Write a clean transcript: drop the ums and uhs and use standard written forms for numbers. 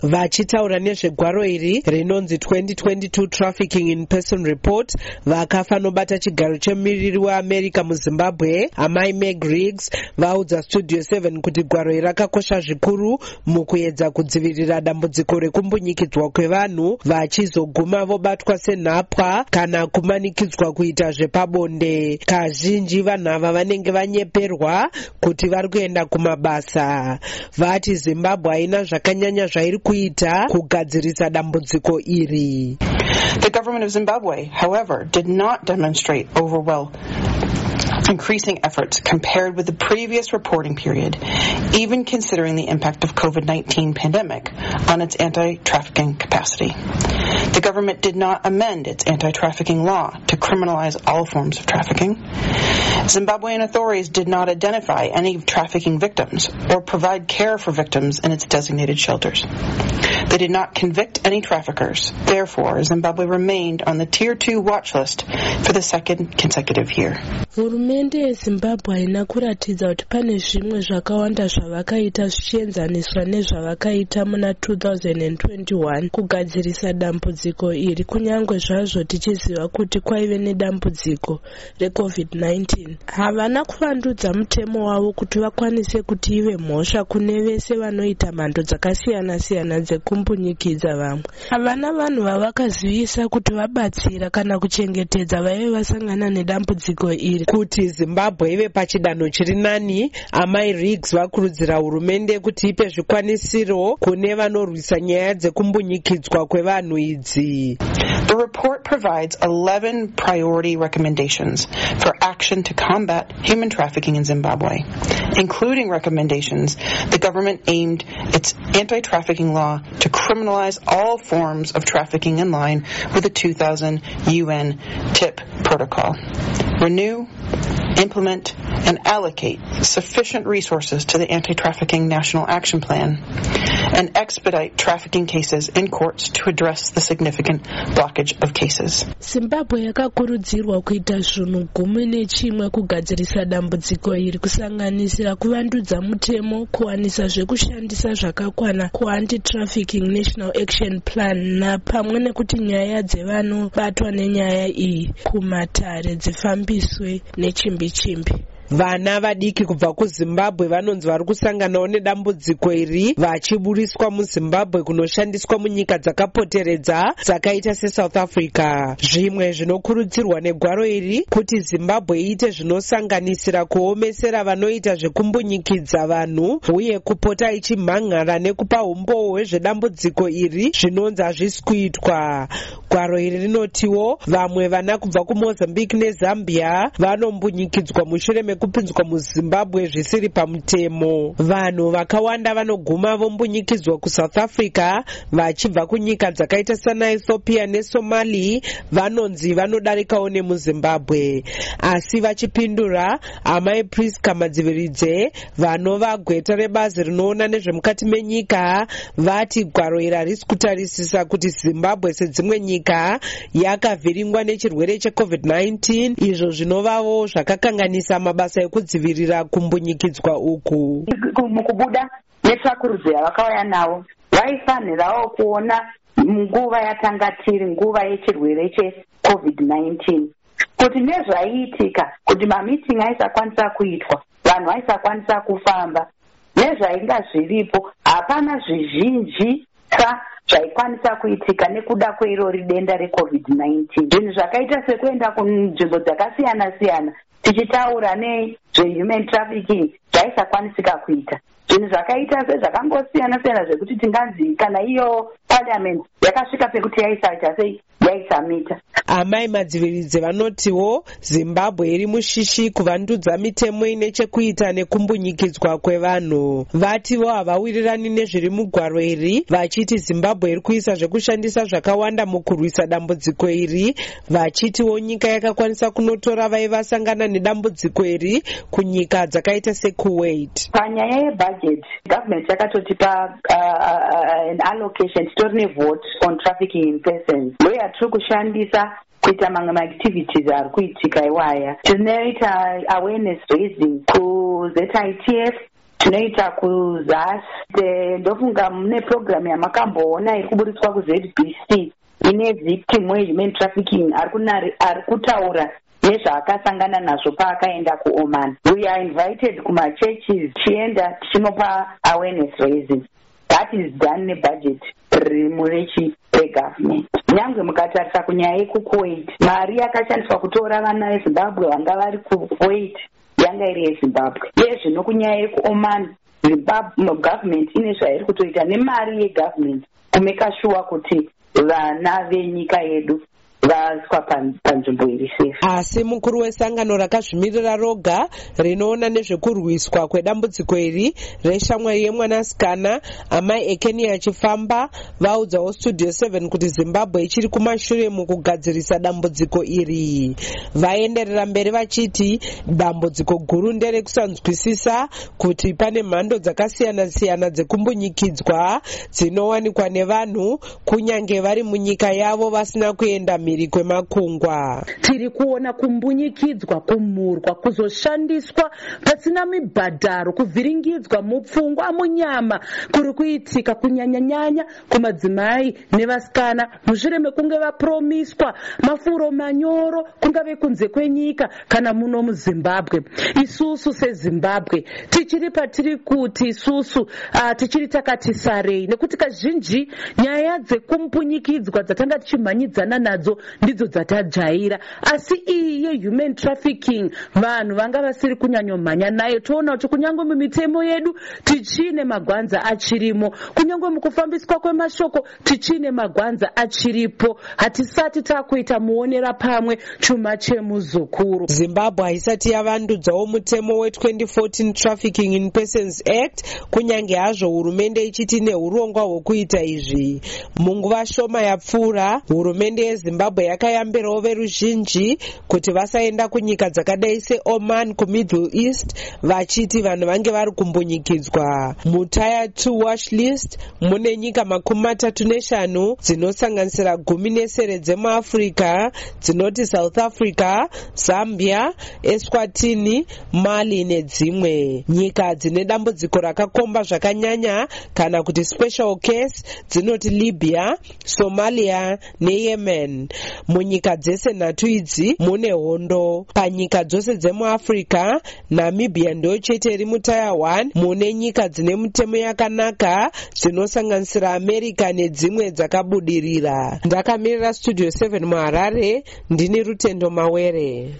Vachitaura nezvegwaro iri rinonzi 2022 Trafficking in Person Report, vakafa nobata chigaro chemumiriri weAmerica muZimbabwe, amai Meg Riggs, vaudza Studio 7 kuti gwaro iri rakakosha zvikuru mukuedza kudzivirira dambudziko rekumbunyikidzwa kwevanhu vachizoguma vobatwa senhapwa kana kumanikidzwa kuita zvepabonde. Kazhinji vanhu ava vanenge vanyeperwa kuti vari kuenda kumabasa. Vati Zimbabwe haina zvakanyanya zvairi kuita kugadzirisa dambudziko iri. The government of Zimbabwe, however, did not demonstrate increasing efforts compared with the previous reporting period, even considering the impact of COVID-19 pandemic on its anti-trafficking capacity. The government did not amend its anti-trafficking law to criminalize all forms of trafficking. Zimbabwean authorities did not identify any trafficking victims or provide care for victims in its designated shelters. They did not convict any traffickers. Therefore, Zimbabwe remained on the Tier 2 watch list for the second consecutive year. Hurumende yeZimbabwe haina kuratidza kuti pane zvimwe zvakawanda zvavakaita zvichienzaniswa nezvavakaita muna 2021 kugadzirisa dambudziko iri, kunyangwe zvazvo tichiziva kuti kwaive nedambudziko reCovid-19. Havana kuvandudza mutemo wavo kuti vakwanise kuti ive mhosva kune vese vanoita mhando dzakasiyana-siyana dzekumbunyikidza vamwe. Havana vanhu vavakazivisa kuti vabatsira kana kuchengetedza vaive vasangana nedambudziko iri. Kuti Zimbabwe ive pachidanho chiri nani, amai Riggs vakurudzira hurumende kuti ipe zvikwanisiro kune vanorwisa nyaya dzekumbunyikidzwa kwevanhu idzi. The report provides 11 priority recommendations for action to combat human trafficking in Zimbabwe, including recommendations the government aimed its anti-trafficking law to criminalize all forms of trafficking in line with the 2000 UN TIP protocol. Renew, implement, and allocate sufficient resources to the Anti-Trafficking National Action Plan, and expedite trafficking cases in courts to address the significant blockage of cases. Zimbabwe yakakurudzirwa kuita zvinhu 11 kugadzirisa dambudziko iri, kusanganisira kuvandudza mutemo, kuwanisa zvekushandisa zvakakwana ku-Anti-Trafficking National Action Plan, na pamwe nekuti nyaya dzevanobatwa nenyaya iyi kumatare dzifambiswe nechimbi-chimbi. Vana vadiki kubva kuZimbabwe vanonzi vari kusanganawo nedambudziko iri vachiburiswa muZimbabwe kunoshandiswa munyika dzakapoteredza dzakaita seSouth Africa. Zvimwe zvinokurudzirwa negwaro iri kuti Zimbabwe iite zvinosanganisira kuomesera vanoita zvekumbunyikidzwa vanhu uye kupota ichimhan'ara nekupa umboo zvedambudziko iri zvinonzi hazvisi kuitwa. Gwaro iri rinotiwo vamwe vana kubva kuMozambique neZambia vanombunyikidzwa mushure kupinzwa muZimbabwe zvisiri pamutemo. Vanhu vakawanda vanoguma vombunyikidzwa kuSouth Africa vachibva kunyika dzakaita sana Ethiopia neSomali vanonzi vanodarikawo nemuZimbabwe. Asi vachipindura, amai Priska Madziviridze vanova gweta rebazi rinoona nezvemukati menyika vati gwaro iri harisi kutarisisa kuti Zimbabwe sedzimwe nyika yakavhiringwa nechirwere cheCovid-19, izvo zvinovawo zvakakanganisa mabasa ekudzivirira kumbunyikidzwa uku. Mukubuda netsvakurudzo yavakauya navo vaifanirawo kuona nguva yatanga tiri nguva yechirwere cheCovid-19 kuti nezvaiitika kuti mamitingi aisakwanisa kuitwa, vanhu vaisakwanisa kufamba, nezvainga zviripo hapana zvizhinji zvaikwanisa kuitika nekuda kweirori denda reCovid-19. Zvinhu zvakaita sekuenda kunzvimbo dzakasiyana-siyana tichitaura nezvehuman trafficking zvaisakwanisika kuita. Zvinhu zvakaita sezvakangosiyana-siyana zvekuti tinganzi kana iyo parliament yakasvika pekuti yaisaita sei yaisamita. Amai Madziviridze vanotiwo Zimbabwe iri mushishi kuvandudza mitemo ine chekuita nekumbunyikidzwa kwevanhu. Vatiwo havawirirani nezviri mugwaro iri, vachiti Zimbabwe iri kuisa zvekushandisa zvakawanda mukurwisa dambudziko iri, vachitiwo nyika yakakwanisa kunotora vaivasangana nedambudziko iri kunyika dzakaita seKuwait. Panyaya yebudget, government yakatotipa an allocation, titori nevote on trafficking in persons. Ndoya tiri kushandisa kuita mamwe maactivities ari kuitika iwaya. Tinoita awareness raising kuZITF tunoita kuzasi. Ndofunga mune program yamakamboona iri kuburiswa kuZBC ine victim wehuman trafficking ari kutaura nezvaakasangana nazvo paakaenda kuOman. We are invited kumachurches tichienda tichinopa awareness raising. That is done nebudget rimurechi regovernment. Nyange mukatarisa kunyaya yekuKuwait, mari yakashandiswa kutora vana veZimbabwe vanga vari kuKuwait yanga iri yeZimbabwe. Zvino kunyaya yekuOman, government ine zvairi kutoita nemari yegovernment kumeka sure kuti vana venyika yedu vaswa panzvimbo iri safe. Asi mukuru wesangano rakazvimirira roga rinoona nezvekurwiswa kwedambudziko iri reshamwari yemwanasikana amai Ekenia Chifamba vaudzawo Studio 7 kuti Zimbabwe ichiri kumashure mukugadzirisa dambudziko iri. Vaenderera mberi vachiti dambudziko guru nderekusanzwisisa kuti pane mhando dzakasiyana-siyana dzekumbunyikidzwa dzinowanikwa nevanhu kunyange vari munyika yavo vasina kuenda mhiri kwemakungwa. Tiri kuona kumbunyikidzwa, kumhurwa, kuzoshandiswa pasina mibhadharo, kuvhiringidzwa mupfungwa, munyama kuri kuitika kunyanya-nyanya kumadzimai nevasikana mushure mekunge vapromiswa mafuro manyoro kungave kunze kwenyika kana muno muZimbabwe. Isusu seZimbabwe tichiri patiri kuti isusu tichiri takati sarei, nekuti kazhinji nyaya dzekumpunyikidzwa dzatanga tichimhanyidzana nadzo ndidzo dzatajaira. Asi iyi yehuman trafficking vanhu vanga vasiri kunyanyomhanya nayo. Toona kuti kunyange mumitemo yedu tichine magwanza achirimo, kunyange mukufambiswa kwemashoko tichine magwanza achiripo. Hatisati takuita muonera pamwe chuma chemuzukuru. Zimbabwe haisati yavandudzawo mutemo we2014 Trafficking in Persons Act, kunyange hazvo hurumende ichiti neurongwa hwekuita izvi. Munguva shoma yapfuura, hurumende yeZimbabwe yakayambirawo veruzhinji kuti vasaenda kunyika dzakadai seOman kuMiddle East, vachiti vanhu vange vari kumbunyikidzwa. Mutier 2 watch list mune nyika 35 dzinosanganisira 10 dzemuAfrica dzinoti South Africa, Zambia, Eswatini, Mali nedzimwe. Nyika dzine dambudziko rakakomba zvakanyanya kana kuti special case dzinoti Libya, Somalia neYemen. Munyika dzese 3 idzi mune hondo. Panyika dzose dzemuAfrica, Namibia ndio chete iri mutier 1 mune nyika dzine mitemo yakanaka dzinosanganisira America nedzimwe dzakabudirira. Ndakamirira Studio 7 muHarare, ndini Rutendo Mawere.